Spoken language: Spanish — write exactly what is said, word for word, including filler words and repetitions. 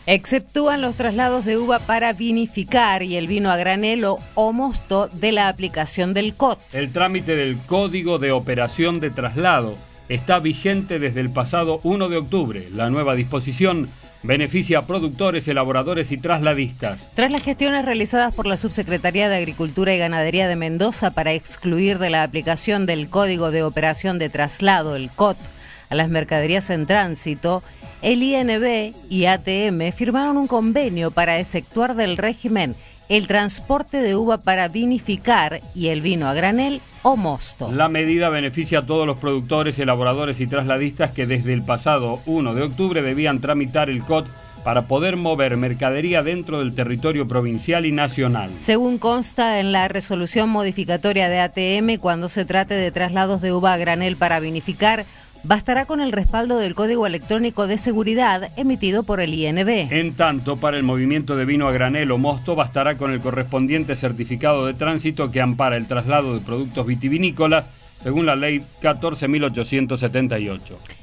Exceptúan los traslados de uva para vinificar y el vino a granel o, o mosto de la aplicación del C O T. El trámite del Código de Operación de Traslado está vigente desde el pasado primero de octubre. La nueva disposición beneficia a productores, elaboradores y trasladistas. Tras las gestiones realizadas por la Subsecretaría de Agricultura y Ganadería de Mendoza para excluir de la aplicación del Código de Operación de Traslado, el C O T, a las mercaderías en tránsito, el I N B y A T M firmaron un convenio para exceptuar del régimen el transporte de uva para vinificar y el vino a granel o mosto. La medida beneficia a todos los productores, elaboradores y trasladistas que desde el pasado primero de octubre debían tramitar el C O T para poder mover mercadería dentro del territorio provincial y nacional. Según consta en la resolución modificatoria de A T M, cuando se trate de traslados de uva a granel para vinificar, bastará con el respaldo del Código Electrónico de Seguridad emitido por el I N B. En tanto, para el movimiento de vino a granel o mosto, bastará con el correspondiente certificado de tránsito que ampara el traslado de productos vitivinícolas, según la Ley catorce mil ochocientos setenta y ocho.